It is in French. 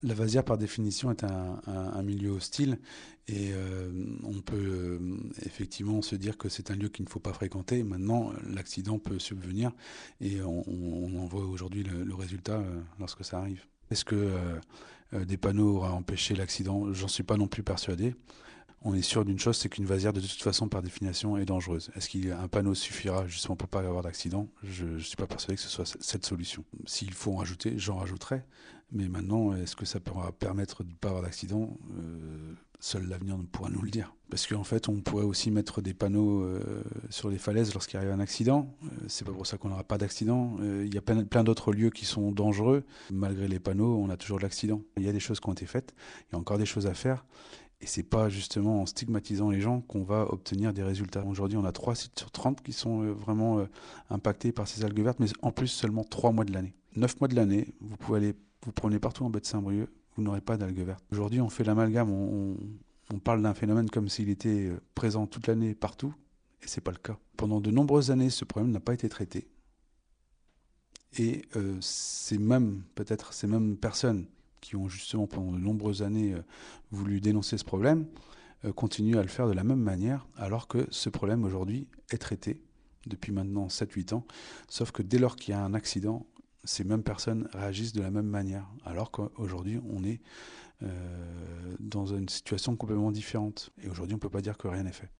La vasière, par définition, est un milieu hostile et on peut effectivement se dire que c'est un lieu qu'il ne faut pas fréquenter. Maintenant, l'accident peut subvenir et on en voit aujourd'hui le résultat lorsque ça arrive. Est-ce que des panneaux auraient empêché l'accident? J'en suis pas non plus persuadé. On est sûr d'une chose, c'est qu'une vasière, de toute façon, par définition, est dangereuse. Est-ce qu'un panneau suffira justement pour pas avoir d'accident? Je ne suis pas persuadé que ce soit cette solution. S'il faut en rajouter, j'en rajouterai. Mais maintenant, est-ce que ça pourra permettre de ne pas avoir d'accident? Seul l'avenir ne pourra nous le dire. Parce qu'en fait, on pourrait aussi mettre des panneaux sur les falaises lorsqu'il arrive un accident. C'est pas pour ça qu'on n'aura pas d'accident. Il y a plein d'autres lieux qui sont dangereux. Malgré les panneaux, on a toujours de l'accident. Il y a des choses qui ont été faites. Il y a encore des choses à faire. Et c'est pas justement en stigmatisant les gens qu'on va obtenir des résultats. Aujourd'hui, on a 3 sites sur 30 qui sont vraiment impactés par ces algues vertes, mais en plus seulement 3 mois de l'année. 9 mois de l'année, vous pouvez aller vous promener partout en baie de Saint-Brieuc, vous n'aurez pas d'algues vertes. Aujourd'hui, on fait l'amalgame, on parle d'un phénomène comme s'il était présent toute l'année partout, et c'est pas le cas. Pendant de nombreuses années, ce problème n'a pas été traité. Et peut-être ces mêmes personnes qui ont justement pendant de nombreuses années voulu dénoncer ce problème, continuent à le faire de la même manière, alors que ce problème aujourd'hui est traité depuis maintenant 7-8 ans. Sauf que dès lors qu'il y a un accident, ces mêmes personnes réagissent de la même manière, alors qu'aujourd'hui on est dans une situation complètement différente. Et aujourd'hui on ne peut pas dire que rien n'est fait.